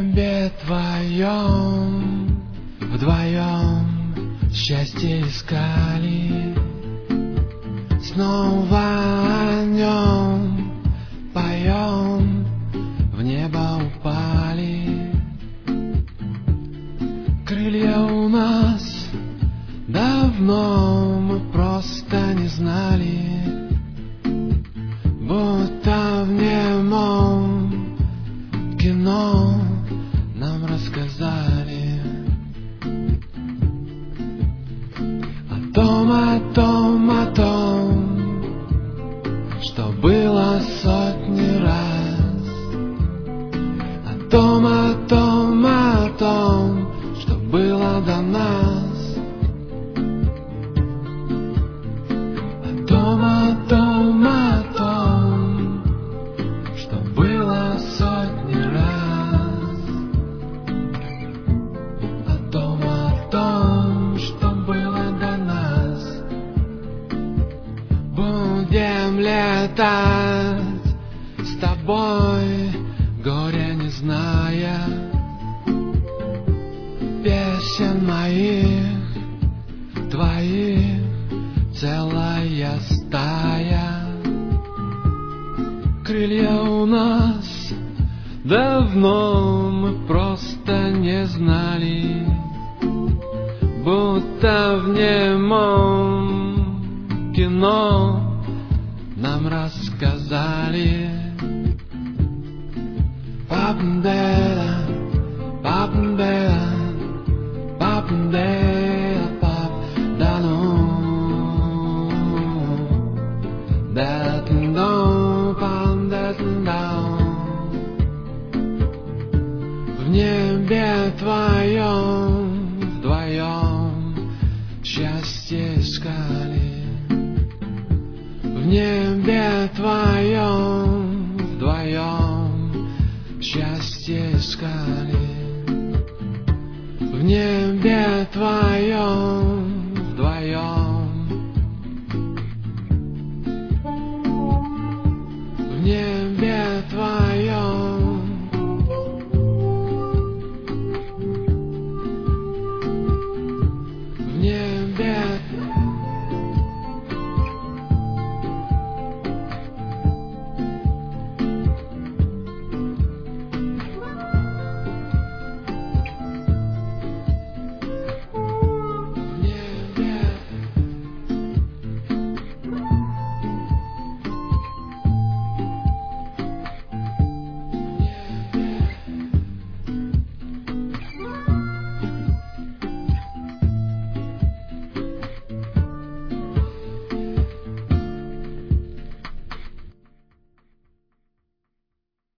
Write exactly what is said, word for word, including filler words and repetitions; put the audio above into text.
небе твоем вдвоем счастье искали, снова о нем поем, в небо упали. Крылья у нас давно, мы просто не знали, будто в немом кино нам рассказали о том, о том, о том, что было сотни раз, о том, о том, о том, что было до нас, о том, о том, о том, что было сотни раз, о том, о том, что было до нас. Будем летать с тобой, горя не зная, песен моих, твоих целая стая. Крылья у нас давно, мы просто не знали, будто в немом кино нам рассказали. Папандера, папандера, папандера, пап, да ну, да ну, пан, да ну. В небе твоем вдвоем счастье искали, в небе твоем вдвоем счастье искали, в небе твоем